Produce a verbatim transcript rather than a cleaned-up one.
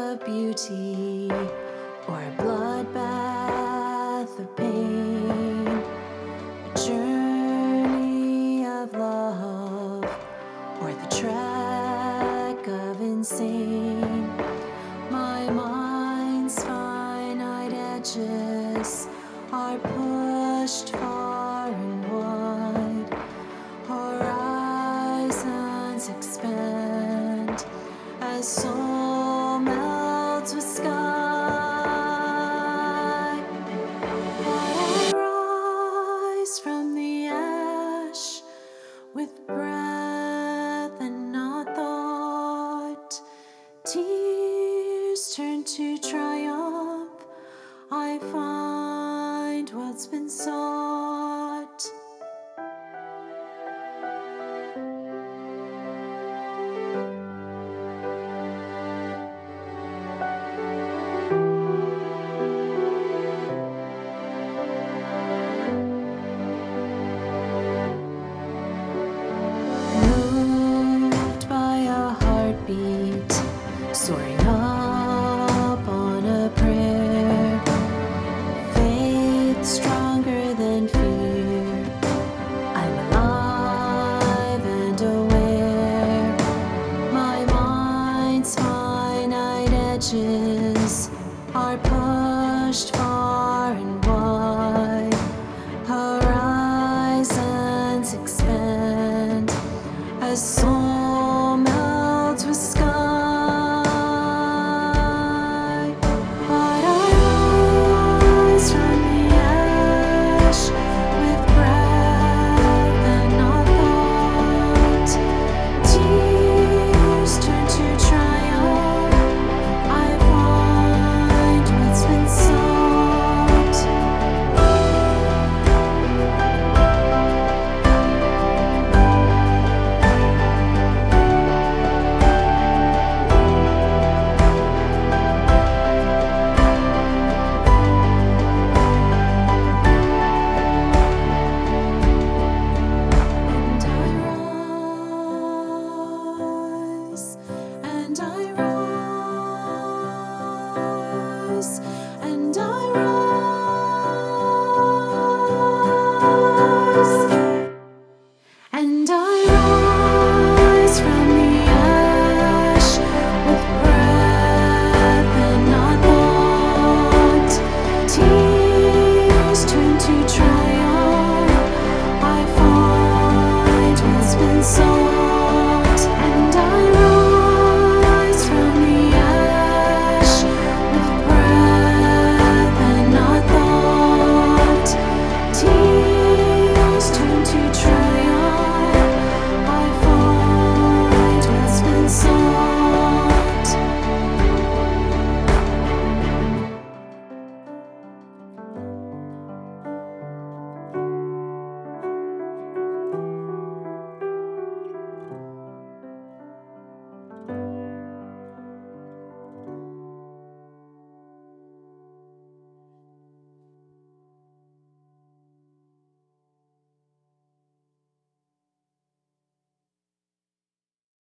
of beauty or a bloodbath of pain, a journey of love or the trek of insane. My mind's finite edges are pushed far and wide. Horizons expand as soul melts with sky. I rise from the ash with breath and not thought. Tears turn to triumph. I find what's been sought.